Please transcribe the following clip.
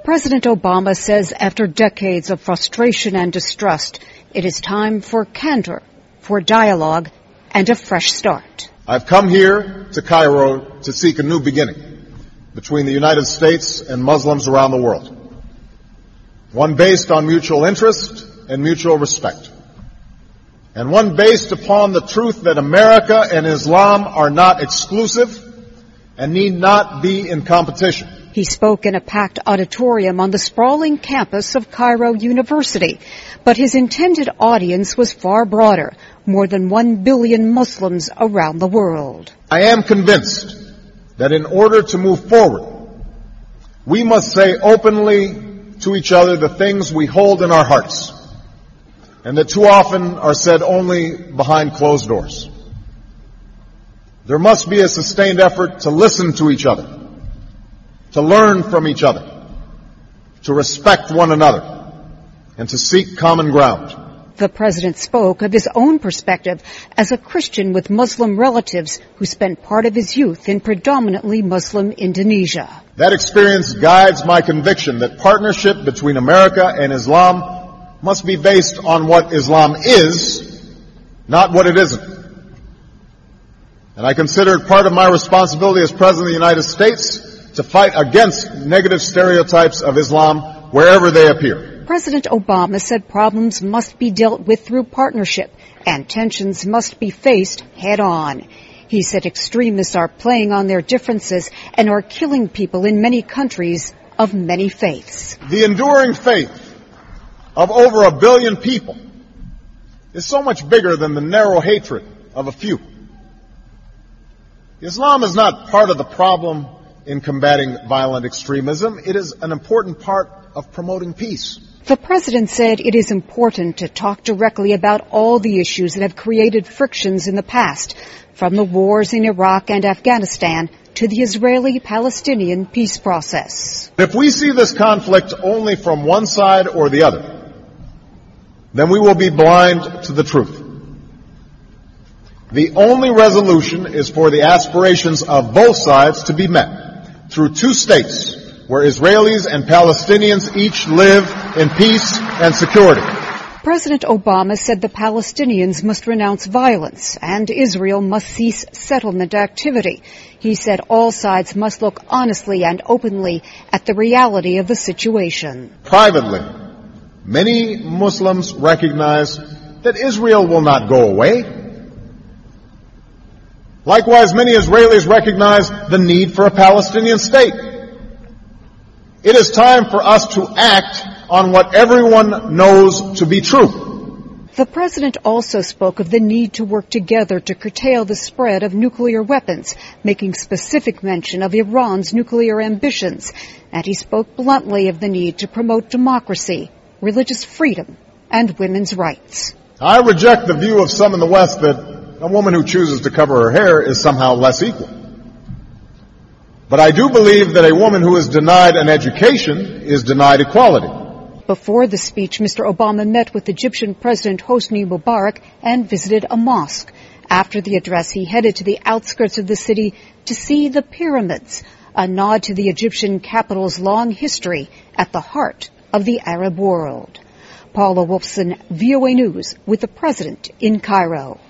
President Obama says after decades of frustration and distrust, it is time for candor, for dialogue, and a fresh start. I've come here to Cairo to seek a new beginning between the United States and Muslims around the world, one based on mutual interest and mutual respect, and one based upon the truth that America and Islam are not exclusive and need not be in competition. He spoke in a packed auditorium on the sprawling campus of Cairo University, but his intended audience was far broader, more than 1 billion Muslims around the world. I am convinced that in order to move forward, we must say openly to each other the things we hold in our hearts, and that too often are said only behind closed doors. There must be a sustained effort to listen to each other, to learn from each other, to respect one another, and to seek common ground. The president spoke of his own perspective as a Christian with Muslim relatives who spent part of his youth in predominantly Muslim Indonesia. That experience guides my conviction that partnership between America and Islam must be based on what Islam is, not what it isn't. And I consider it part of my responsibility as President of the United States to fight against negative stereotypes of Islam wherever they appear. President Obama said problems must be dealt with through partnership and tensions must be faced head-on. He said extremists are playing on their differences and are killing people in many countries of many faiths. The enduring faith of over 1 billion people is so much bigger than the narrow hatred of a few. Islam is not part of the problem in combating violent extremism. It is an important part of promoting peace. The president said it is important to talk directly about all the issues that have created frictions in the past, from the wars in Iraq and Afghanistan to the Israeli-Palestinian peace process. If we see this conflict only from one side or the other, then we will be blind to the truth. The only resolution is for the aspirations of both sides to be met through two states where Israelis and Palestinians each live in peace and security. President Obama said the Palestinians must renounce violence and Israel must cease settlement activity. He said all sides must look honestly and openly at the reality of the situation. Privately, many Muslims recognize that Israel will not go away. Likewise, many Israelis recognize the need for a Palestinian state. It is time for us to act on what everyone knows to be true. The president also spoke of the need to work together to curtail the spread of nuclear weapons, making specific mention of Iran's nuclear ambitions. And he spoke bluntly of the need to promote democracy, religious freedom, and women's rights. I reject the view of some in the West that a woman who chooses to cover her hair is somehow less equal. But I do believe that a woman who is denied an education is denied equality. Before the speech, Mr. Obama met with Egyptian President Hosni Mubarak and visited a mosque. After the address, he headed to the outskirts of the city to see the pyramids, a nod to the Egyptian capital's long history at the heart of the Arab world. Paula Wolfson, VOA News, with the president in Cairo.